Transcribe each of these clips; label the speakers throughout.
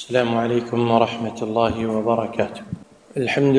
Speaker 1: السلام عليكم ورحمة الله وبركاته. الحمد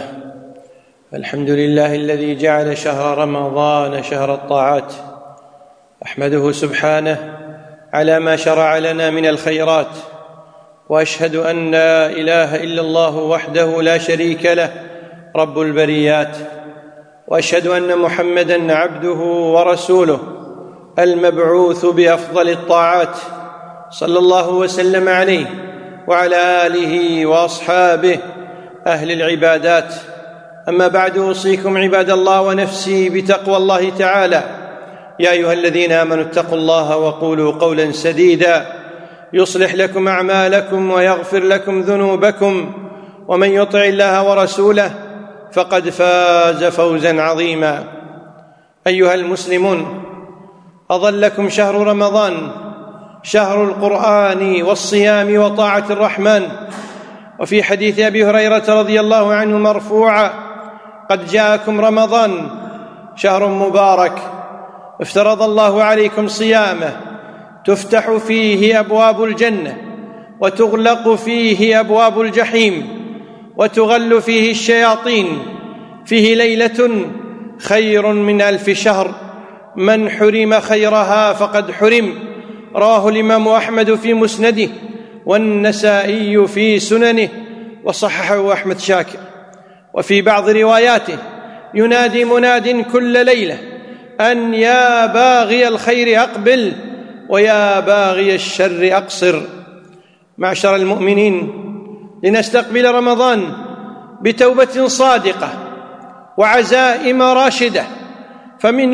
Speaker 1: لله الذي جعل شهر رمضان شهر الطاعات، أحمده سبحانه على ما شرع لنا من الخيرات، وأشهد أن لا إله إلا الله وحده لا شريك له رب البريات، وأشهد أن محمدًا عبده ورسوله المبعوث بأفضل الطاعات، صلى الله وسلم عليه وعلى آله وأصحابه أهل العبادات. أما بعد، أوصيكم عباد الله ونفسي بتقوى الله تعالى. يا أيها الذين آمنوا اتقوا الله وقولوا قولا سديدا يصلح لكم أعمالكم ويغفر لكم ذنوبكم، ومن يطع الله ورسوله فقد فاز فوزا عظيما. أيها المسلمون، أظلكم شهر رمضان شهر القرآن والصيام وطاعة الرحمن. وفي حديث أبي هريرة رضي الله عنه مرفوعا: قد جاءكم رمضان شهر مبارك افترض الله عليكم صيامه، تفتح فيه أبواب الجنة وتغلق فيه أبواب الجحيم وتغل فيه الشياطين، فيه ليلة خير من 1000 شهر، من حرم خيرها فقد حرم. رواه الإمام أحمد في مسنده والنسائي في سننه، وصححه أحمد شاكر. وفي بعض رواياته: ينادي مناد كل ليلة أن يا باغي الخير أقبل ويا باغي الشر أقصر. معشر المؤمنين، لنستقبل رمضان بتوبة صادقة وعزائم راشدة، فمن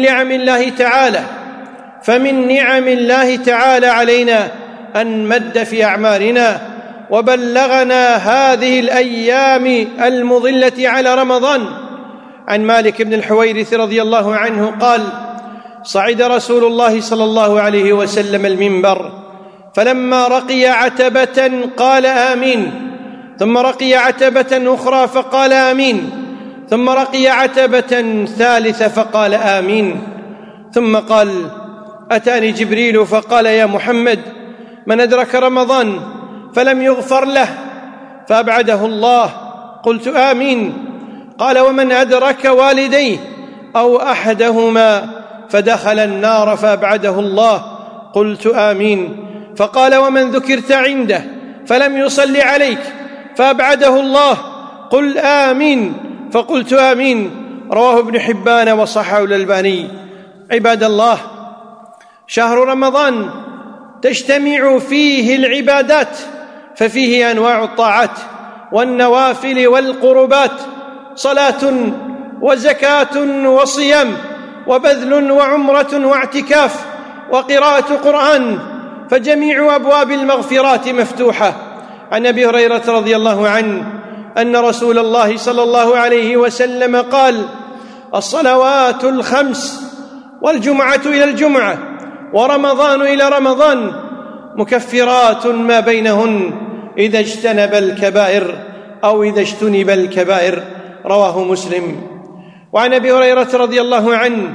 Speaker 1: نعم الله تعالى علينا أن مد في أعمارنا وبلغنا هذه الأيام المظلة على رمضان. عن مالك بن الحويرث رضي الله عنه قال: صعد رسول الله صلى الله عليه وسلم المنبر، فلما رقي عتبة قال آمين، ثم رقي عتبة أخرى فقال آمين، ثم رقي عتبة ثالثة فقال آمين، ثم قال: أتاني جبريل فقال: يا محمد، من أدرك رمضان فلم يغفر له فأبعده الله. قلت: آمين. قال: ومن أدرك والديه أو أحدهما فدخل النار فأبعده الله. قلت: آمين. فقال: ومن ذكرت عنده فلم يصل عليك فأبعده الله. قل آمين. فقلت: آمين. رواه ابن حبان وصححه الألباني. عباد الله، شهر رمضان تجتمع فيه العبادات، ففيه أنواع الطاعات والنوافل والقربات، صلاة وزكاة وصيام وبذل وعمرة واعتكاف وقراءة قرآن، فجميع أبواب المغفرات مفتوحة. عن أبي هريرة رضي الله عنه أن رسول الله صلى الله عليه وسلم قال: الصلوات الخمس والجمعة إلى الجمعة ورمضان إلى رمضان مكفرات ما بينهن إذا اجتنب الكبائر أو إذا اجتنب الكبائر. رواه مسلم. وعن أبي هريرة رضي الله عنه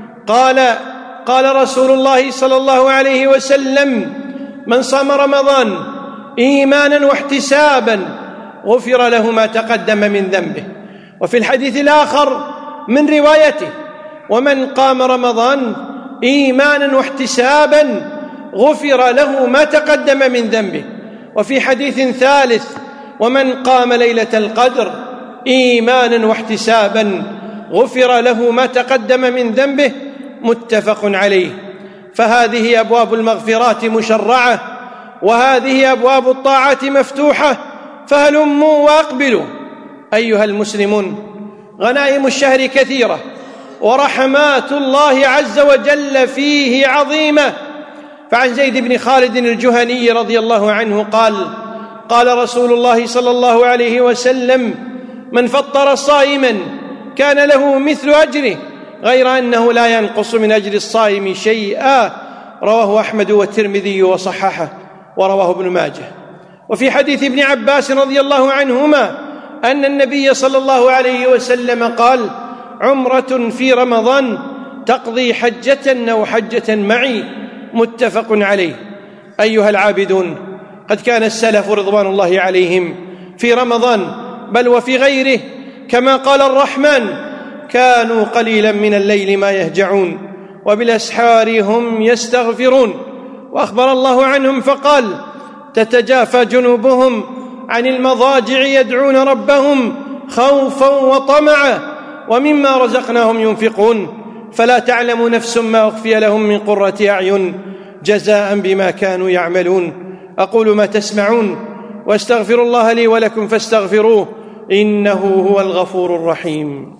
Speaker 1: قال رسول الله صلى الله عليه وسلم: من صام رمضان إيمانا واحتسابا غفر له ما تقدم من ذنبه. وفي الحديث الآخر من روايته: ومن قام رمضان إيمانا واحتسابا غفر له ما تقدم من ذنبه. وفي حديث ثالث: ومن قام ليلة القدر إيمانا واحتسابا غفر له ما تقدم من ذنبه. متفق عليه. فهذه أبواب المغفرات مشرعة، وهذه أبواب الطاعات مفتوحة، فهلموا وأقبلوا. أيها المسلمون، غنائم الشهر كثيرة، ورحمات الله عز وجل فيه عظيمة. فعن زيد بن خالد الجهني رضي الله عنه قال رسول الله صلى الله عليه وسلم: من فطر صائما كان له مثل أجره غير أنه لا ينقص من أجر الصائم شيئا. رواه أحمد والترمذي وصححه، ورواه ابن ماجه. وفي حديث ابن عباس رضي الله عنهما أن النبي صلى الله عليه وسلم قال: عمرة في رمضان تقضي حجة أو حجة معي. متفق عليه. أيها العابدون، قد كان السلف رضوان الله عليهم في رمضان بل وفي غيره كما قال الرحمن: كانوا قليلا من الليل ما يهجعون وبالأسحار هم يستغفرون. وأخبر الله عنهم فقال: تتجافى جنوبهم عن المضاجع يدعون ربهم خوفا وطمعا ومما رزقناهم ينفقون فلا تعلم نفس ما أخفي لهم من قرة أعين جزاء بما كانوا يعملون. أقول ما تسمعون وأستغفر الله لي ولكم فاستغفروه إنه هو الغفور الرحيم.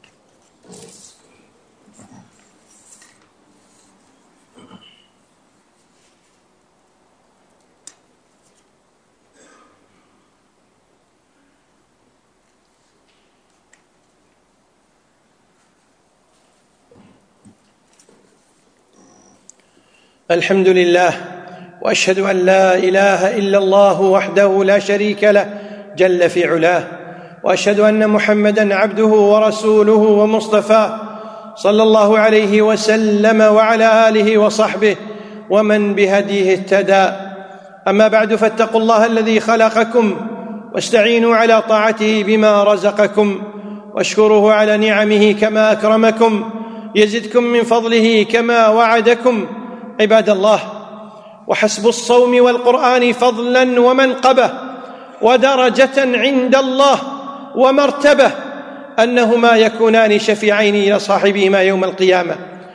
Speaker 1: الحمد لله، وأشهد أن لا إله إلا الله وحده لا شريك له جل في علاه، وأشهد أن محمدًا عبده ورسوله ومصطفاه صلى الله عليه وسلم وعلى آله وصحبه ومن بهديه اهتدى. أما بعد، فاتقوا الله الذي خلقكم واستعينوا على طاعته بما رزقكم واشكروه على نعمه كما أكرمكم يزدكم من فضله كما وعدكم. عباد الله، وحسب الصوم والقرآن فضلا ومنقبة ودرجة عند الله ومرتبة أنهما يكونان شفيعين لصاحبهما يوم القيامة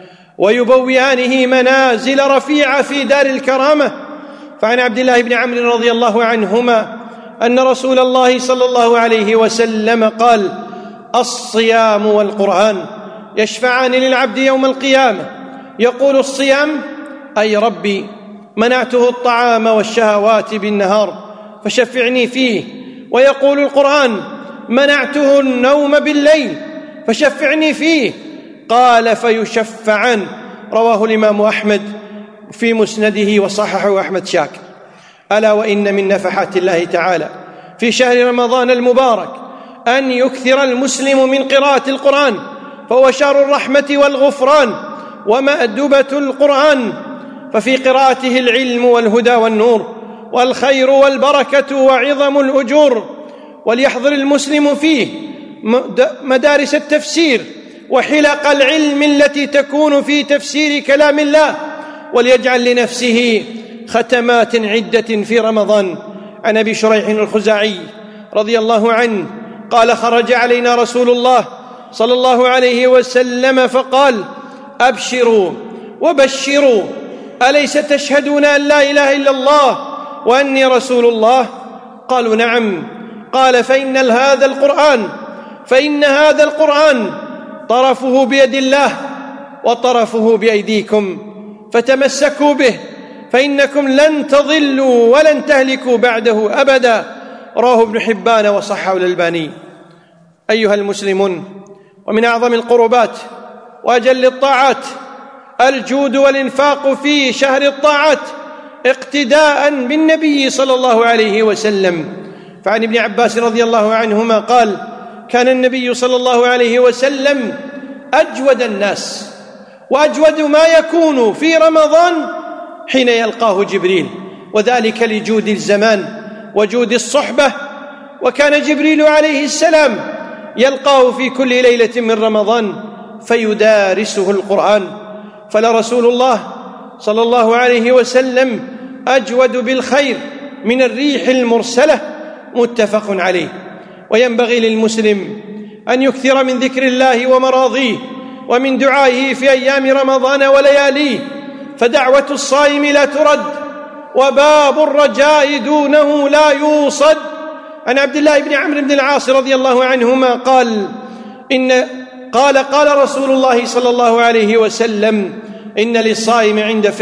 Speaker 1: ويبوئانه منازل رفيعة في دار الكرامة. فعن عبد الله بن عمرو رضي الله عنهما أن رسول الله صلى الله عليه وسلم قال: الصيام والقرآن يشفعان للعبد يوم القيامة. يقول الصيام: أي ربي منعته الطعام والشهوات بالنهار فشفعني فيه. ويقول القرآن: منعته النوم بالليل فشفعني فيه. قال: فيشفعان. رواه الإمام أحمد في مسنده وصححه أحمد شاكر. ألا وإن من نفحات الله تعالى في شهر رمضان المبارك أن يكثر المسلم من قراءة القرآن، فهو شهر الرحمة والغفران ومأدبة القرآن، ففي قراءته العلم والهدى والنور والخير والبركة وعظم الأجور. وليحضر المسلم فيه مدارس التفسير وحلق العلم التي تكون في تفسير كلام الله، وليجعل لنفسه ختمات عدة في رمضان. عن أبي شريح الخزاعي رضي الله عنه قال: خرج علينا رسول الله صلى الله عليه وسلم فقال: أبشروا وبشروا، أليس تشهدون أن لا إله إلا الله وأني رسول الله؟ قالوا: نعم. قال: فإن هذا القرآن طرفه بيد الله وطرفه بأيديكم، فتمسكوا به فإنكم لن تضلوا ولن تهلكوا بعده أبدا. رواه ابن حبان وصححه الألباني. أيها المسلمون، ومن أعظم القربات وأجل الطاعات الجود والإنفاق في شهر الطاعات اقتداء بالنبي صلى الله عليه وسلم. فعن ابن عباس رضي الله عنهما قال: كان النبي صلى الله عليه وسلم أجود الناس، وأجود ما يكون في رمضان حين يلقاه جبريل، وذلك لجود الزمان وجود الصحبة. وكان جبريل عليه السلام يلقاه في كل ليلة من رمضان فيدارسه القرآن. فلرسول الله صلى الله عليه وسلم أجود بالخير من الريح المرسلة، متفق عليه. وينبغي للمسلم أن يكثر من ذكر الله ومراضيه ومن دعائه في أيام رمضان ولياليه، فدعوة الصائم لا ترد وباب الرجاء دونه لا يوصد. عن عبد الله بن عمرو بن العاص رضي الله عنهما قال رسول الله صلى الله عليه وسلم: إن للصائم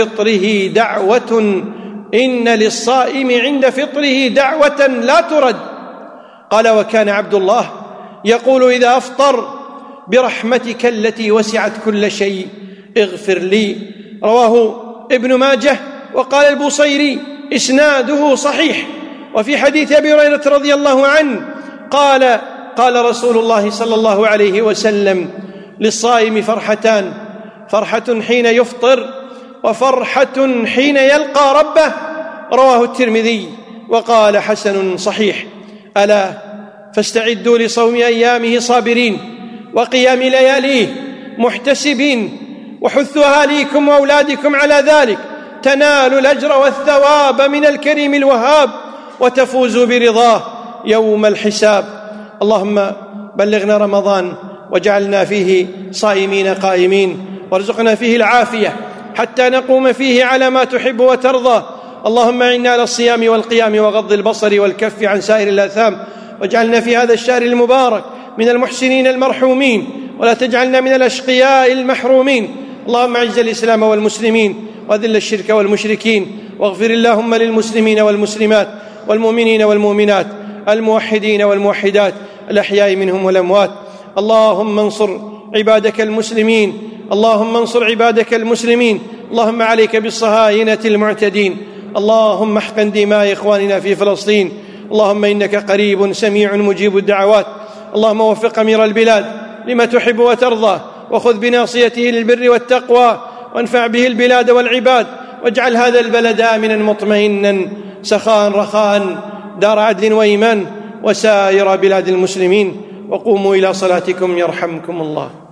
Speaker 1: عند فطره دعوة لا ترد. قال: وكان عبد الله يقول إذا أفطر: برحمتك التي وسعت كل شيء اغفر لي. رواه ابن ماجه. وقال البوصيري: إسناده صحيح. وفي حديث أبي هريرة رضي الله عنه قال رسول الله صلى الله عليه وسلم: للصائم فرحتان، فرحة حين يفطر وفرحة حين يلقى ربه. رواه الترمذي. وقال حسن صحيح: ألا فاستعدوا لصوم أيامه صابرين وقيام لياليه محتسبين، وحثوا أهاليكم وأولادكم على ذلك، تنالوا الأجر والثواب من الكريم الوهاب وتفوزوا برضاه يوم الحساب. اللهم بلغنا رمضان واجعلنا فيه صائمين قائمين، وارزقنا فيه العافية حتى نقوم فيه على ما تحب وترضى. اللهم إنا على الصيام والقيام وغض البصر والكف عن سائر الآثام، واجعلنا في هذا الشهر المبارك من المحسنين المرحومين، ولا تجعلنا من الأشقياء المحرومين. اللهم أعز الإسلام والمسلمين وأذل الشرك والمشركين، واغفر اللهم للمسلمين والمسلمات والمؤمنين والمؤمنات الموحدين والموحدات الأحياء منهم والأموات. اللهم انصر عبادك المسلمين، اللهم انصر عبادك المسلمين. اللهم عليك بالصهاينة المعتدين، اللهم احقن دماء إخواننا في فلسطين. اللهم إنك قريب سميع مجيب الدعوات. اللهم وفق أمير البلاد لما تحب وترضى، وخذ بناصيته للبر والتقوى، وانفع به البلاد والعباد، واجعل هذا البلد آمنا مطمئنا سخاء رخاء دار عدل وإيمان، وسائر بلاد المسلمين. وقوموا إلى صلاتكم يرحمكم الله.